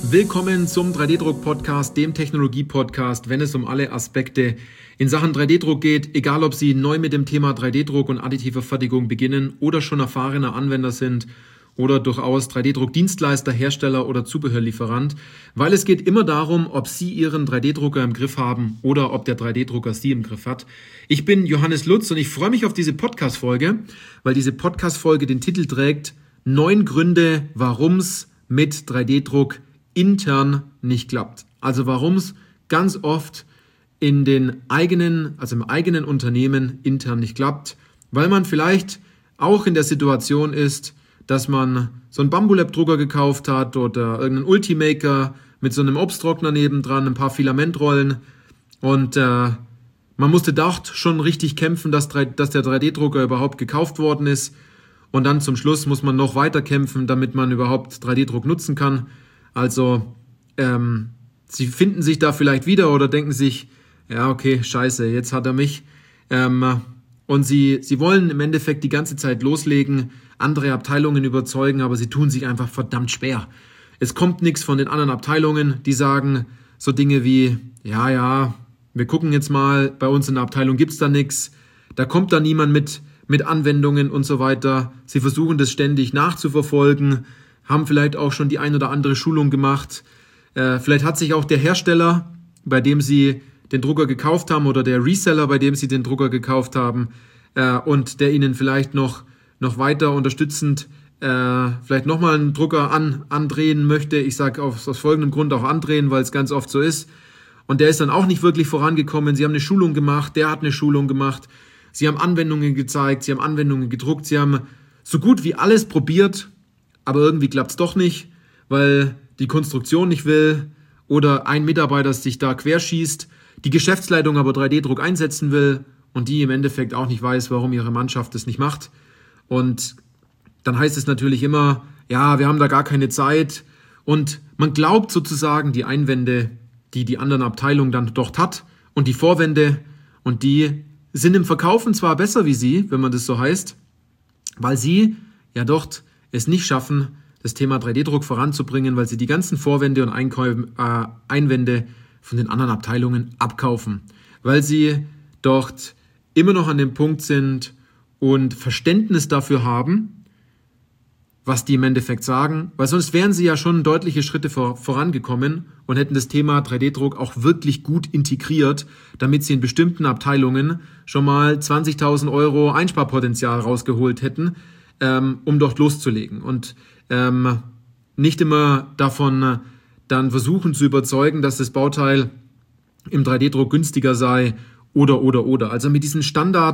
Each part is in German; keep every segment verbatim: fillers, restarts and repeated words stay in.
Willkommen zum drei D-Druck-Podcast, dem Technologie-Podcast, wenn es um alle Aspekte in Sachen drei D-Druck geht, egal ob Sie neu mit dem Thema drei D-Druck und additiver Fertigung beginnen oder schon erfahrener Anwender sind oder durchaus drei D-Druck-Dienstleister, Hersteller oder Zubehörlieferant, weil es geht immer darum, ob Sie Ihren drei D-Drucker im Griff haben oder ob der drei D-Drucker Sie im Griff hat. Ich bin Johannes Lutz und ich freue mich auf diese Podcast-Folge, weil diese Podcast-Folge den Titel trägt Neun Gründe, warum es mit drei D-Druck intern nicht klappt. Also warum es ganz oft in den eigenen, also im eigenen Unternehmen intern nicht klappt, weil man vielleicht auch in der Situation ist, dass man so einen Bambulab-Drucker gekauft hat oder irgendeinen Ultimaker mit so einem Obsttrockner nebendran, ein paar Filamentrollen und äh, man musste dort schon richtig kämpfen, dass, dass der drei D-Drucker überhaupt gekauft worden ist und dann zum Schluss muss man noch weiter kämpfen, damit man überhaupt drei D-Druck nutzen kann. Also ähm, Sie finden sich da vielleicht wieder oder denken sich, ja okay, scheiße, jetzt hat er mich. Ähm, und Sie, Sie wollen im Endeffekt die ganze Zeit loslegen, andere Abteilungen überzeugen, aber Sie tun sich einfach verdammt schwer. Es kommt nichts von den anderen Abteilungen, die sagen so Dinge wie, ja, ja, wir gucken jetzt mal, bei uns in der Abteilung gibt's da nichts, da kommt da niemand mit, mit Anwendungen und so weiter. Sie versuchen das ständig nachzuverfolgen, haben vielleicht auch schon die ein oder andere Schulung gemacht. Äh, vielleicht hat sich auch der Hersteller, bei dem Sie den Drucker gekauft haben oder der Reseller, bei dem Sie den Drucker gekauft haben äh, und der Ihnen vielleicht noch, noch weiter unterstützend äh, vielleicht nochmal einen Drucker an, andrehen möchte. Ich sage aus, aus folgendem Grund auch andrehen, weil es ganz oft so ist. Und der ist dann auch nicht wirklich vorangekommen. Sie haben eine Schulung gemacht, der hat eine Schulung gemacht. Sie haben Anwendungen gezeigt, Sie haben Anwendungen gedruckt, Sie haben so gut wie alles probiert, aber irgendwie klappt es doch nicht, weil die Konstruktion nicht will oder ein Mitarbeiter sich da querschießt, die Geschäftsleitung aber drei D-Druck einsetzen will und die im Endeffekt auch nicht weiß, warum ihre Mannschaft das nicht macht. Und dann heißt es natürlich immer, ja, wir haben da gar keine Zeit. Und man glaubt sozusagen die Einwände, die die anderen Abteilungen dann dort hat und die Vorwände und die sind im Verkaufen zwar besser wie Sie, wenn man das so heißt, weil Sie ja dort es nicht schaffen, das Thema drei D-Druck voranzubringen, weil Sie die ganzen Vorwände und Einkäufe, äh, Einwände von den anderen Abteilungen abkaufen, weil Sie dort immer noch an dem Punkt sind und Verständnis dafür haben, was die im Endeffekt sagen, weil sonst wären Sie ja schon deutliche Schritte vor, vorangekommen und hätten das Thema drei D-Druck auch wirklich gut integriert, damit Sie in bestimmten Abteilungen schon mal zwanzigtausend Euro Einsparpotenzial rausgeholt hätten, ähm, um dort loszulegen und ähm, nicht immer davon äh, dann versuchen zu überzeugen, dass das Bauteil im drei D-Druck günstiger sei oder, oder, oder. Also mit diesen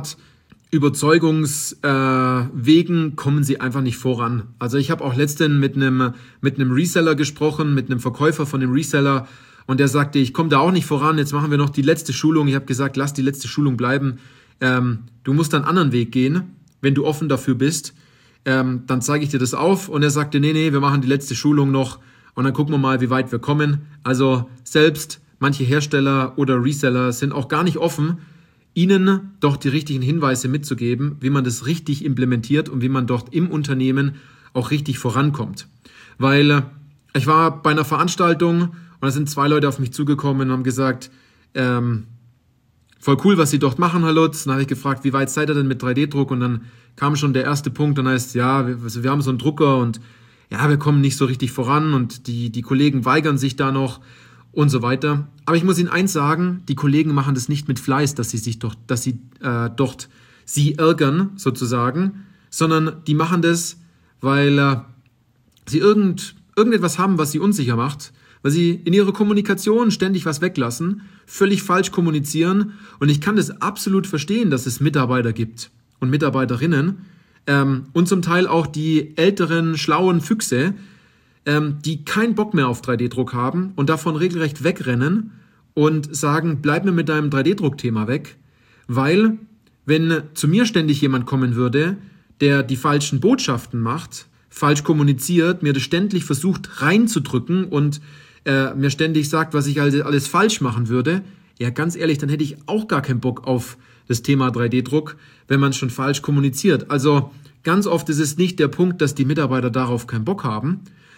Standard-Überzeugungswegen äh, kommen Sie einfach nicht voran. Also ich habe auch letztens mit einem mit einem Reseller gesprochen, mit einem Verkäufer von dem Reseller und der sagte, ich komme da auch nicht voran, jetzt machen wir noch die letzte Schulung. Ich habe gesagt, lass die letzte Schulung bleiben. Ähm, du musst einen anderen Weg gehen, wenn du offen dafür bist. Ähm, dann zeige ich dir das auf. Und er sagte, nee, nee, wir machen die letzte Schulung noch und dann gucken wir mal, wie weit wir kommen. Also selbst manche Hersteller oder Reseller sind auch gar nicht offen, Ihnen doch die richtigen Hinweise mitzugeben, wie man das richtig implementiert und wie man dort im Unternehmen auch richtig vorankommt. Weil äh, ich war bei einer Veranstaltung und da sind zwei Leute auf mich zugekommen und haben gesagt, ähm, voll cool, was Sie dort machen, Herr Lutz. Dann habe ich gefragt, wie weit seid ihr denn mit drei D-Druck? Und dann kam schon der erste Punkt, dann heißt, ja, wir, also wir haben so einen Drucker und ja, wir kommen nicht so richtig voran und die, die Kollegen weigern sich da noch und so weiter. Aber ich muss Ihnen eins sagen, die Kollegen machen das nicht mit Fleiß, dass sie sich doch, dass sie äh, dort sie ärgern, sozusagen, sondern die machen das, weil äh, sie irgend, irgendetwas haben, was sie unsicher macht, weil sie in ihrer Kommunikation ständig was weglassen, völlig falsch kommunizieren und ich kann das absolut verstehen, dass es Mitarbeiter gibt und Mitarbeiterinnen ähm, und zum Teil auch die älteren, schlauen Füchse, ähm, die keinen Bock mehr auf drei D-Druck haben und davon regelrecht wegrennen und sagen, bleib mir mit deinem drei D-Druck-Thema weg, weil wenn zu mir ständig jemand kommen würde, der die falschen Botschaften macht, falsch kommuniziert, mir das ständig versucht reinzudrücken und äh, mir ständig sagt, was ich alles falsch machen würde, ja ganz ehrlich, dann hätte ich auch gar keinen Bock auf das Thema drei D-Druck, wenn man es schon falsch kommuniziert. Also ganz oft ist es nicht der Punkt, dass die Mitarbeiter darauf keinen Bock haben,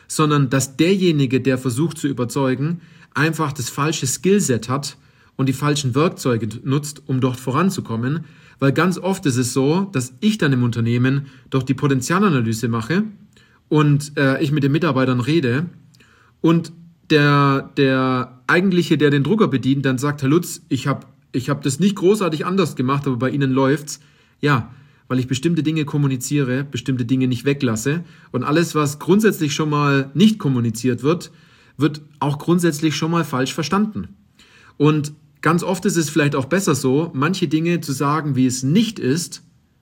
sondern dass derjenige, der versucht zu überzeugen, einfach das falsche Skillset hat und die falschen Werkzeuge nutzt, um dort voranzukommen. Weil ganz oft ist es so, dass ich dann im Unternehmen doch die Potenzialanalyse mache und äh, ich mit den Mitarbeitern rede und der, der eigentliche, der den Drucker bedient, dann sagt, Herr Lutz, ich habe ich hab das nicht großartig anders gemacht, aber bei Ihnen läuft's. Ja, weil ich bestimmte Dinge kommuniziere, bestimmte Dinge nicht weglasse und alles, was grundsätzlich schon mal nicht kommuniziert wird, wird auch grundsätzlich schon mal falsch verstanden. Und ganz oft ist es vielleicht auch besser so, manche Dinge zu sagen, wie es nicht ist,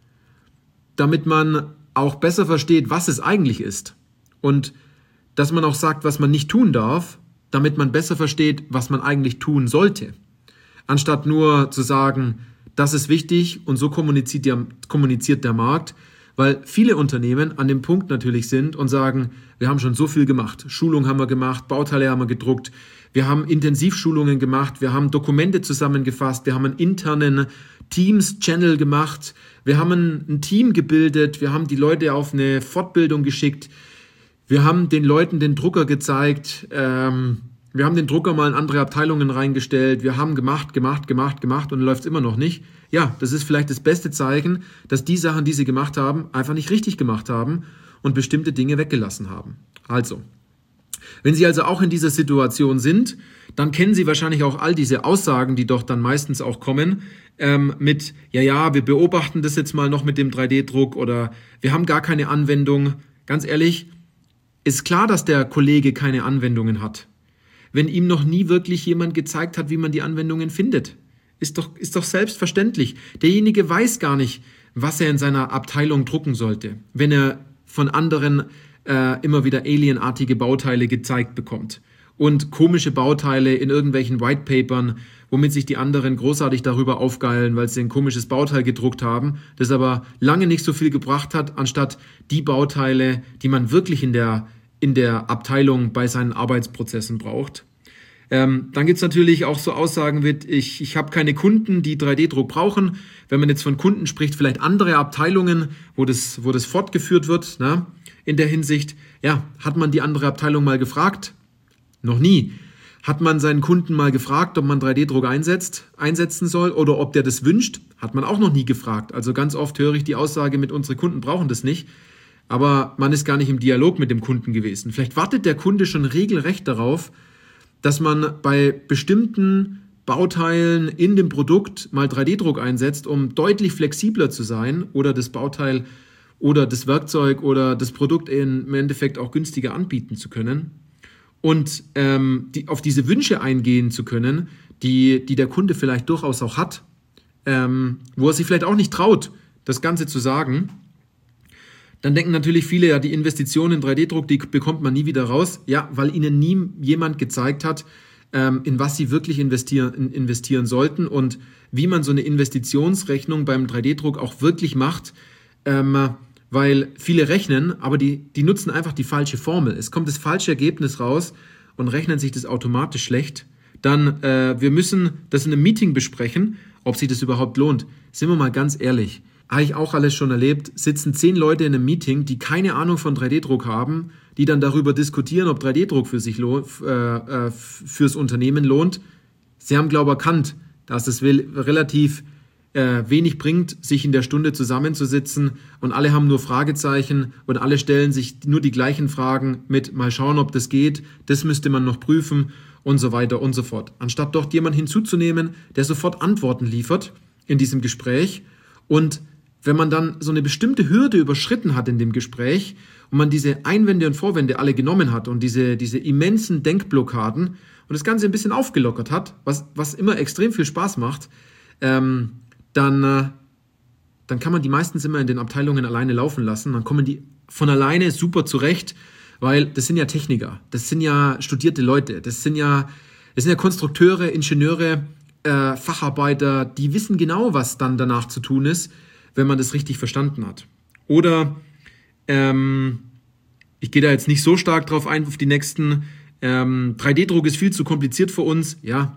damit man auch besser versteht, was es eigentlich ist. Und dass man auch sagt, was man nicht tun darf, damit man besser versteht, was man eigentlich tun sollte. Anstatt nur zu sagen, das ist wichtig und so kommuniziert der, kommuniziert der Markt, weil viele Unternehmen an dem Punkt natürlich sind und sagen, wir haben schon so viel gemacht. Schulung haben wir gemacht, Bauteile haben wir gedruckt, wir haben Intensivschulungen gemacht, wir haben Dokumente zusammengefasst, wir haben einen internen Teams-Channel gemacht, wir haben ein Team gebildet, wir haben die Leute auf eine Fortbildung geschickt, wir haben den Leuten den Drucker gezeigt, ähm, wir haben den Drucker mal in andere Abteilungen reingestellt, wir haben gemacht, gemacht, gemacht, gemacht und läuft immer noch nicht. Ja, das ist vielleicht das beste Zeichen, dass die Sachen, die sie gemacht haben, einfach nicht richtig gemacht haben und bestimmte Dinge weggelassen haben. Also, wenn Sie also auch in dieser Situation sind, dann kennen Sie wahrscheinlich auch all diese Aussagen, die doch dann meistens auch kommen, ähm, mit, ja, ja, wir beobachten das jetzt mal noch mit dem drei D Druck oder wir haben gar keine Anwendung. Ganz ehrlich, ist klar, dass der Kollege keine Anwendungen hat, wenn ihm noch nie wirklich jemand gezeigt hat, wie man die Anwendungen findet. Ist doch, ist doch selbstverständlich. Derjenige weiß gar nicht, was er in seiner Abteilung drucken sollte, wenn er von anderen äh, immer wieder alienartige Bauteile gezeigt bekommt und komische Bauteile in irgendwelchen Whitepapern, womit sich die anderen großartig darüber aufgeilen, weil sie ein komisches Bauteil gedruckt haben, das aber lange nicht so viel gebracht hat, anstatt die Bauteile, die man wirklich in der, in der Abteilung bei seinen Arbeitsprozessen braucht. Ähm, dann gibt es natürlich auch so Aussagen wie, ich, ich habe keine Kunden, die drei D Druck brauchen. Wenn man jetzt von Kunden spricht, vielleicht andere Abteilungen, wo das, wo das fortgeführt wird, ne? In der Hinsicht, ja, hat man die andere Abteilung mal gefragt? Noch nie. Hat man seinen Kunden mal gefragt, ob man drei D Druck einsetzt, einsetzen soll oder ob der das wünscht? Hat man auch noch nie gefragt. Also ganz oft höre ich die Aussage mit, unsere Kunden brauchen das nicht. Aber man ist gar nicht im Dialog mit dem Kunden gewesen. Vielleicht wartet der Kunde schon regelrecht darauf, dass man bei bestimmten Bauteilen in dem Produkt mal drei D Druck einsetzt, um deutlich flexibler zu sein oder das Bauteil oder das Werkzeug oder das Produkt im Endeffekt auch günstiger anbieten zu können und ähm, die, auf diese Wünsche eingehen zu können, die, die der Kunde vielleicht durchaus auch hat, ähm, wo er sich vielleicht auch nicht traut, das Ganze zu sagen. Dann denken natürlich viele, ja, die Investition in drei D Druck, die bekommt man nie wieder raus. Ja, weil ihnen nie jemand gezeigt hat, ähm, in was sie wirklich investieren, investieren sollten und wie man so eine Investitionsrechnung beim drei D Druck auch wirklich macht, ähm, weil viele rechnen, aber die, die nutzen einfach die falsche Formel. Es kommt das falsche Ergebnis raus und rechnen sich das automatisch schlecht. Dann, äh, wir müssen das in einem Meeting besprechen, ob sich das überhaupt lohnt. Sind wir mal ganz ehrlich. Habe ich auch alles schon erlebt, sitzen zehn Leute in einem Meeting, die keine Ahnung von drei D Druck haben, die dann darüber diskutieren, ob drei D Druck für sich lohnt, äh, fürs Unternehmen lohnt. Sie haben, glaube ich, erkannt, dass es relativ äh, wenig bringt, sich in der Stunde zusammenzusitzen und alle haben nur Fragezeichen und alle stellen sich nur die gleichen Fragen mit mal schauen, ob das geht, das müsste man noch prüfen und so weiter und so fort. Anstatt dort jemanden hinzuzunehmen, der sofort Antworten liefert in diesem Gespräch und wenn man dann so eine bestimmte Hürde überschritten hat in dem Gespräch und man diese Einwände und Vorwände alle genommen hat und diese, diese immensen Denkblockaden und das Ganze ein bisschen aufgelockert hat, was, was immer extrem viel Spaß macht, ähm, dann, äh, dann kann man die meistens immer in den Abteilungen alleine laufen lassen. Dann kommen die von alleine super zurecht, weil das sind ja Techniker, das sind ja studierte Leute, das sind ja, das sind ja Konstrukteure, Ingenieure, äh, Facharbeiter, die wissen genau, was dann danach zu tun ist, wenn man das richtig verstanden hat. Oder ähm, ich gehe da jetzt nicht so stark drauf ein, auf die nächsten. Ähm, drei D Druck ist viel zu kompliziert für uns. Ja,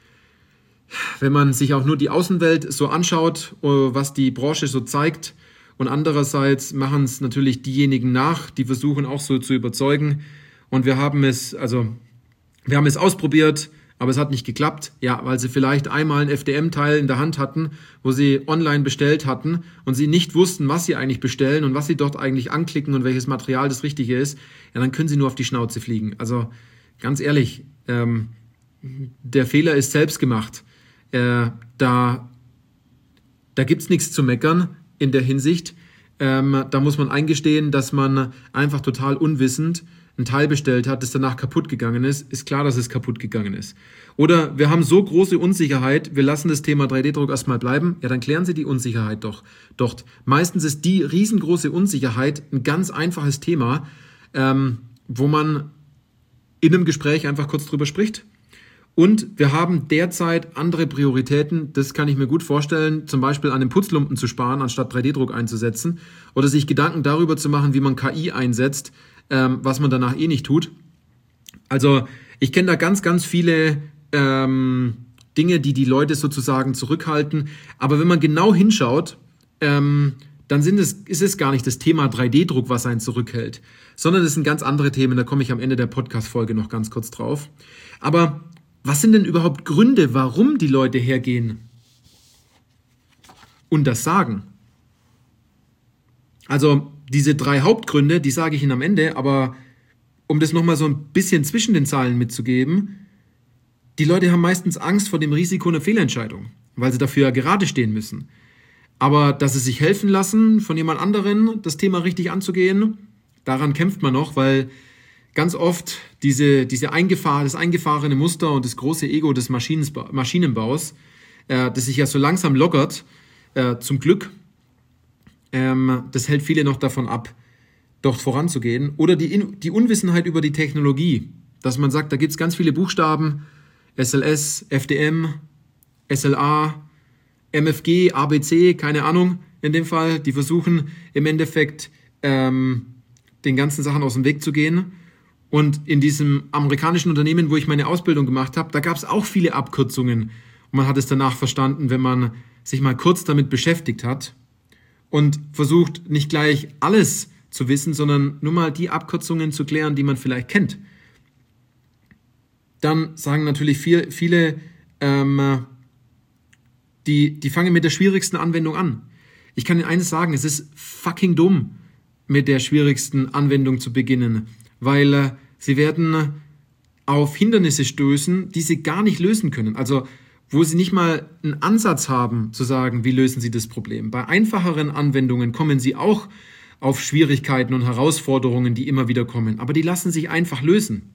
wenn man sich auch nur die Außenwelt so anschaut, was die Branche so zeigt und andererseits machen es natürlich diejenigen nach, die versuchen auch so zu überzeugen und wir haben es, also wir haben es ausprobiert, aber es hat nicht geklappt, ja, weil sie vielleicht einmal ein F D M-Teil in der Hand hatten, wo sie online bestellt hatten und sie nicht wussten, was sie eigentlich bestellen und was sie dort eigentlich anklicken und welches Material das Richtige ist, ja, dann können sie nur auf die Schnauze fliegen. Also ganz ehrlich, ähm, der Fehler ist selbst gemacht. Äh, da da gibt es nichts zu meckern in der Hinsicht. Ähm, da muss man eingestehen, dass man einfach total unwissend ein Teil bestellt hat, das danach kaputt gegangen ist. Ist klar, dass es kaputt gegangen ist. Oder wir haben so große Unsicherheit, wir lassen das Thema drei D Druck erstmal bleiben. Ja, dann klären Sie die Unsicherheit doch dort. Meistens ist die riesengroße Unsicherheit ein ganz einfaches Thema, ähm, wo man in einem Gespräch einfach kurz drüber spricht. Und wir haben derzeit andere Prioritäten, das kann ich mir gut vorstellen, zum Beispiel an den Putzlumpen zu sparen, anstatt drei D Druck einzusetzen oder sich Gedanken darüber zu machen, wie man K I einsetzt, ähm, was man danach eh nicht tut. Also ich kenne da ganz, ganz viele ähm, Dinge, die die Leute sozusagen zurückhalten, aber wenn man genau hinschaut, ähm, dann sind es, ist es gar nicht das Thema drei D Druck, was einen zurückhält, sondern es sind ganz andere Themen, da komme ich am Ende der Podcast-Folge noch ganz kurz drauf. Aber was sind denn überhaupt Gründe, warum die Leute hergehen und das sagen? Also diese drei Hauptgründe, die sage ich Ihnen am Ende, aber um das nochmal so ein bisschen zwischen den Zeilen mitzugeben, die Leute haben meistens Angst vor dem Risiko einer Fehlentscheidung, weil sie dafür ja gerade stehen müssen. Aber dass sie sich helfen lassen, von jemand anderen das Thema richtig anzugehen, daran kämpft man noch, weil ganz oft diese, diese eingefahr, das eingefahrene Muster und das große Ego des Maschinenba- Maschinenbaus, äh, das sich ja so langsam lockert, äh, zum Glück, ähm, das hält viele noch davon ab, dort voranzugehen. Oder die, In- die Unwissenheit über die Technologie, dass man sagt, da gibt es ganz viele Buchstaben, S L S, F D M, S L A, M F G, A B C, keine Ahnung in dem Fall, die versuchen im Endeffekt ähm, den ganzen Sachen aus dem Weg zu gehen. Und in diesem amerikanischen Unternehmen, wo ich meine Ausbildung gemacht habe, da gab es auch viele Abkürzungen. Und man hat es danach verstanden, wenn man sich mal kurz damit beschäftigt hat und versucht, nicht gleich alles zu wissen, sondern nur mal die Abkürzungen zu klären, die man vielleicht kennt. Dann sagen natürlich viel, viele, ähm, die, die fangen mit der schwierigsten Anwendung an. Ich kann Ihnen eines sagen, es ist fucking dumm, mit der schwierigsten Anwendung zu beginnen, weil äh, sie werden auf Hindernisse stößen, die sie gar nicht lösen können. Also wo sie nicht mal einen Ansatz haben, zu sagen, wie lösen sie das Problem. Bei einfacheren Anwendungen kommen sie auch auf Schwierigkeiten und Herausforderungen, die immer wieder kommen, aber die lassen sich einfach lösen.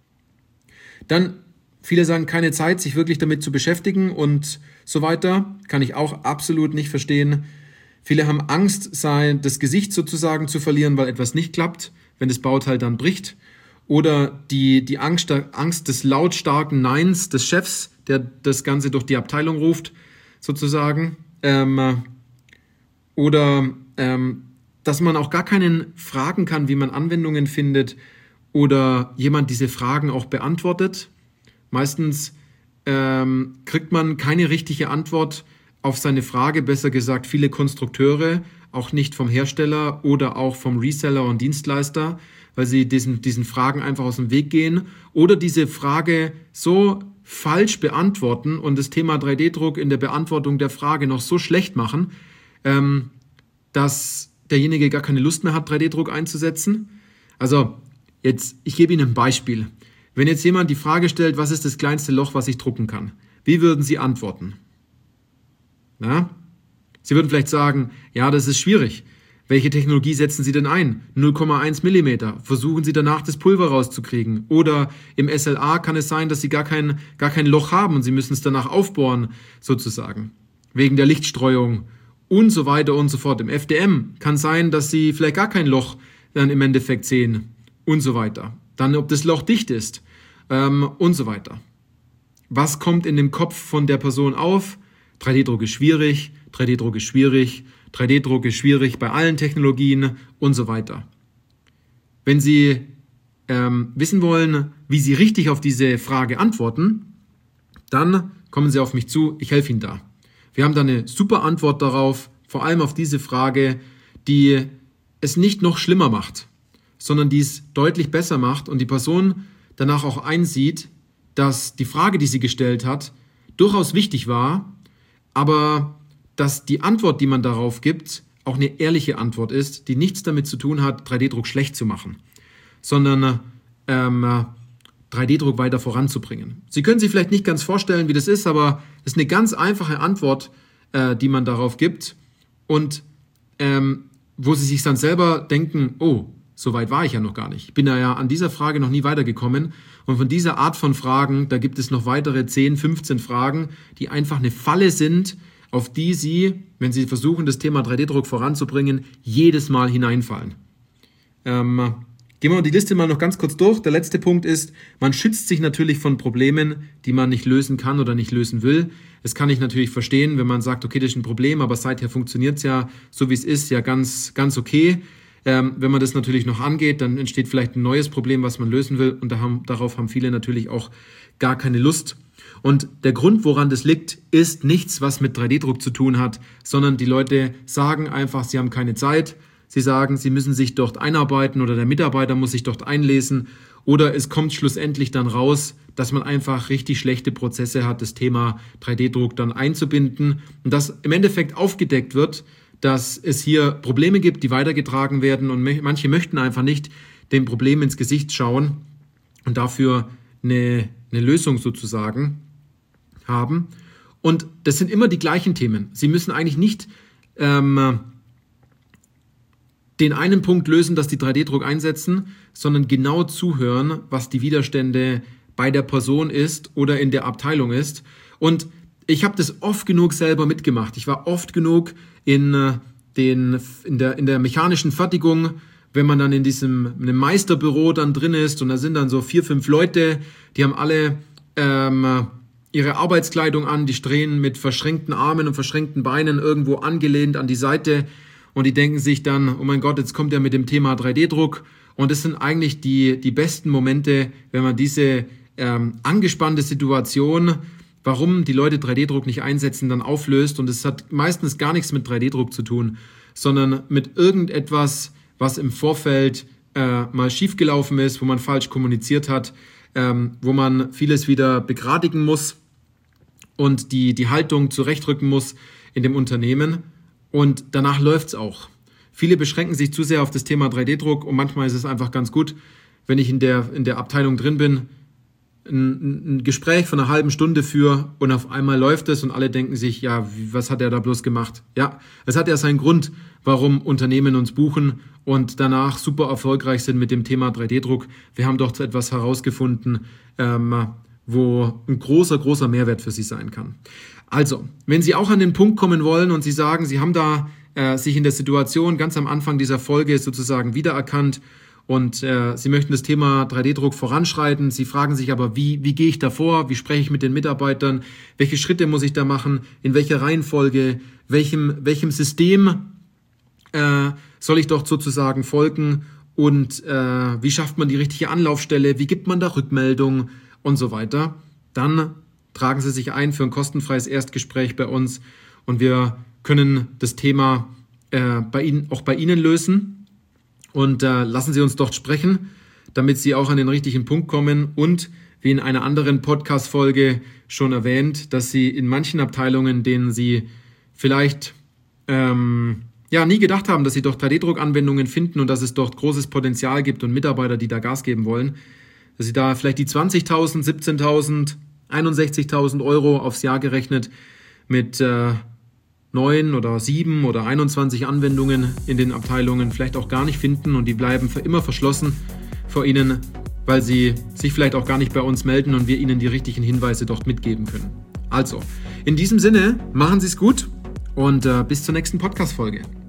Dann, viele sagen, keine Zeit, sich wirklich damit zu beschäftigen und so weiter, kann ich auch absolut nicht verstehen. Viele haben Angst, sein, das Gesicht sozusagen zu verlieren, weil etwas nicht klappt, wenn das Bauteil dann bricht. Oder die, die Angst, Angst des lautstarken Neins des Chefs, der das Ganze durch die Abteilung ruft, sozusagen. Ähm, oder ähm, dass man auch gar keinen fragen kann, wie man Anwendungen findet oder jemand diese Fragen auch beantwortet. Meistens ähm, kriegt man keine richtige Antwort auf seine Frage, besser gesagt viele Konstrukteure, auch nicht vom Hersteller oder auch vom Reseller und Dienstleister, weil sie diesen, diesen Fragen einfach aus dem Weg gehen oder diese Frage so falsch beantworten und das Thema drei D Druck in der Beantwortung der Frage noch so schlecht machen, ähm, dass derjenige gar keine Lust mehr hat, drei D Druck einzusetzen. Also jetzt, ich gebe Ihnen ein Beispiel. Wenn jetzt jemand die Frage stellt, was ist das kleinste Loch, was ich drucken kann? Wie würden Sie antworten? Na? Sie würden vielleicht sagen, ja, das ist schwierig. Welche Technologie setzen Sie denn ein? null Komma eins Millimeter. Versuchen Sie danach das Pulver rauszukriegen. Oder im S L A kann es sein, dass Sie gar kein, gar kein Loch haben und Sie müssen es danach aufbohren, sozusagen. Wegen der Lichtstreuung und so weiter und so fort. Im F D M kann sein, dass Sie vielleicht gar kein Loch dann im Endeffekt sehen und so weiter. Dann, ob das Loch dicht ist ähm, und so weiter. Was kommt in dem Kopf von der Person auf? drei D Druck ist schwierig, drei D Druck ist schwierig, drei D Druck ist schwierig bei allen Technologien und so weiter. Wenn Sie ähm, wissen wollen, wie Sie richtig auf diese Frage antworten, dann kommen Sie auf mich zu, ich helfe Ihnen da. Wir haben da eine super Antwort darauf, vor allem auf diese Frage, die es nicht noch schlimmer macht, sondern die es deutlich besser macht und die Person danach auch einsieht, dass die Frage, die sie gestellt hat, durchaus wichtig war, aber dass die Antwort, die man darauf gibt, auch eine ehrliche Antwort ist, die nichts damit zu tun hat, drei D Druck schlecht zu machen, sondern ähm, drei D Druck weiter voranzubringen. Sie können sich vielleicht nicht ganz vorstellen, wie das ist, aber es ist eine ganz einfache Antwort, äh, die man darauf gibt und ähm, wo Sie sich dann selber denken, oh, so weit war ich ja noch gar nicht. Ich bin ja an dieser Frage noch nie weitergekommen. Und von dieser Art von Fragen, da gibt es noch weitere zehn, fünfzehn Fragen, die einfach eine Falle sind, auf die Sie, wenn Sie versuchen, das Thema drei D Druck voranzubringen, jedes Mal hineinfallen. Ähm, gehen wir die Liste mal noch ganz kurz durch. Der letzte Punkt ist, man schützt sich natürlich von Problemen, die man nicht lösen kann oder nicht lösen will. Das kann ich natürlich verstehen, wenn man sagt, okay, das ist ein Problem, aber seither funktioniert es ja, so wie es ist, ja ganz, ganz okay. Ähm, wenn man das natürlich noch angeht, dann entsteht vielleicht ein neues Problem, was man lösen will und da haben, darauf haben viele natürlich auch gar keine Lust. Und der Grund, woran das liegt, ist nichts, was mit drei D Druck zu tun hat, sondern die Leute sagen einfach, sie haben keine Zeit, sie sagen, sie müssen sich dort einarbeiten oder der Mitarbeiter muss sich dort einlesen oder es kommt schlussendlich dann raus, dass man einfach richtig schlechte Prozesse hat, das Thema drei D Druck dann einzubinden und dass im Endeffekt aufgedeckt wird, dass es hier Probleme gibt, die weitergetragen werden und manche möchten einfach nicht dem Problem ins Gesicht schauen und dafür eine, eine Lösung sozusagen haben. Und das sind immer die gleichen Themen. Sie müssen eigentlich nicht ähm, den einen Punkt lösen, dass die drei D Druck einsetzen, sondern genau zuhören, was die Widerstände bei der Person ist oder in der Abteilung ist. Und ich habe das oft genug selber mitgemacht. Ich war oft genug in, den, in, der, in der mechanischen Fertigung, wenn man dann in diesem in einem Meisterbüro dann drin ist und da sind dann so vier, fünf Leute, die haben alle ähm, ihre Arbeitskleidung an, die stehen mit verschränkten Armen und verschränkten Beinen irgendwo angelehnt an die Seite und die denken sich dann, oh mein Gott, jetzt kommt er mit dem Thema drei D Druck und das sind eigentlich die, die besten Momente, wenn man diese ähm, angespannte Situation, warum die Leute drei D Druck nicht einsetzen, dann auflöst. Und es hat meistens gar nichts mit drei D Druck zu tun, sondern mit irgendetwas, was im Vorfeld äh, mal schiefgelaufen ist, wo man falsch kommuniziert hat, ähm, wo man vieles wieder begradigen muss und die, die Haltung zurechtrücken muss in dem Unternehmen. Und danach läuft's auch. Viele beschränken sich zu sehr auf das Thema drei D Druck und manchmal ist es einfach ganz gut, wenn ich in der, in der Abteilung drin bin, ein, ein Gespräch von einer halben Stunde führe und auf einmal läuft es und alle denken sich, ja, was hat er da bloß gemacht? Ja, es hat ja seinen Grund, warum Unternehmen uns buchen und danach super erfolgreich sind mit dem Thema drei D Druck. Wir haben doch etwas herausgefunden, ähm, wo ein großer, großer Mehrwert für Sie sein kann. Also, wenn Sie auch an den Punkt kommen wollen und Sie sagen, Sie haben da äh, sich in der Situation ganz am Anfang dieser Folge sozusagen wiedererkannt und äh, Sie möchten das Thema drei D Druck voranschreiten, Sie fragen sich aber, wie, wie gehe ich da vor, wie spreche ich mit den Mitarbeitern, welche Schritte muss ich da machen, in welcher Reihenfolge, welchem, welchem System äh, soll ich doch sozusagen folgen und äh, wie schafft man die richtige Anlaufstelle, wie gibt man da Rückmeldung und so weiter, dann tragen Sie sich ein für ein kostenfreies Erstgespräch bei uns und wir können das Thema äh, bei Ihnen, auch bei Ihnen lösen und äh, lassen Sie uns dort sprechen, damit Sie auch an den richtigen Punkt kommen und wie in einer anderen Podcast-Folge schon erwähnt, dass Sie in manchen Abteilungen, denen Sie vielleicht ähm, ja nie gedacht haben, dass Sie doch drei D Druck-Anwendungen finden und dass es dort großes Potenzial gibt und Mitarbeiter, die da Gas geben wollen, dass Sie da vielleicht die zwanzigtausend, siebzehntausend, einundsechzigtausend Euro aufs Jahr gerechnet mit äh, neun oder sieben oder einundzwanzig Anwendungen in den Abteilungen vielleicht auch gar nicht finden und die bleiben für immer verschlossen vor Ihnen, weil Sie sich vielleicht auch gar nicht bei uns melden und wir Ihnen die richtigen Hinweise dort mitgeben können. Also, in diesem Sinne, machen Sie es gut und äh, bis zur nächsten Podcast-Folge.